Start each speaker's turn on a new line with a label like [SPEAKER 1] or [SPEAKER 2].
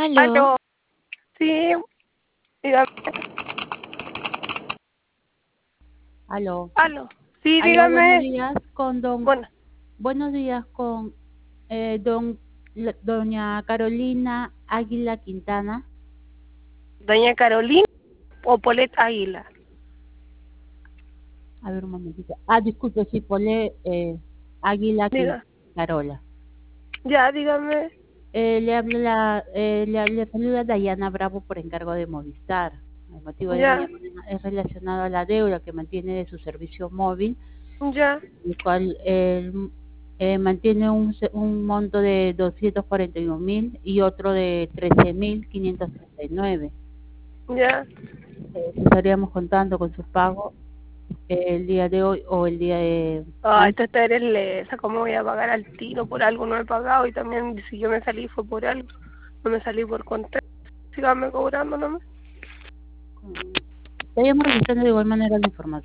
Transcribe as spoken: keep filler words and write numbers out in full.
[SPEAKER 1] Aló.
[SPEAKER 2] Aló, sí, dígame.
[SPEAKER 1] Aló.
[SPEAKER 2] Aló, sí,
[SPEAKER 1] Aló, buenos
[SPEAKER 2] dígame.
[SPEAKER 1] días con don,
[SPEAKER 2] Bueno,
[SPEAKER 1] buenos días con eh, don, la- doña Carolina Águila Quintana.
[SPEAKER 2] doña Carolina o Polet Águila.
[SPEAKER 1] A ver un momentito. Ah, disculpe, sí, Pole eh, Águila Quin-
[SPEAKER 2] Diga,
[SPEAKER 1] Carola.
[SPEAKER 2] ya, dígame.
[SPEAKER 1] Eh, le habla la, eh, le, le saluda Dayana Bravo por encargo de Movistar. El motivo de mi
[SPEAKER 2] Ya,
[SPEAKER 1] llamada es relacionado a la deuda que mantiene de su servicio móvil,
[SPEAKER 2] ya,
[SPEAKER 1] el cual él, eh, mantiene un, se- un monto de doscientos cuarenta y uno mil y otro de trece mil quinientos treinta y nueve.
[SPEAKER 2] ya.
[SPEAKER 1] Eh, estaríamos contando con sus pagos eh, el día de hoy o el día de
[SPEAKER 2] Ay,
[SPEAKER 1] mañana.
[SPEAKER 2] esta eres lesa, ¿cómo voy a pagar al tiro? Por algo no he pagado y también si yo me salí fue por algo. No me salí por contento. Sígame cobrando nomás.
[SPEAKER 1] Estaríamos registrando de igual manera la información.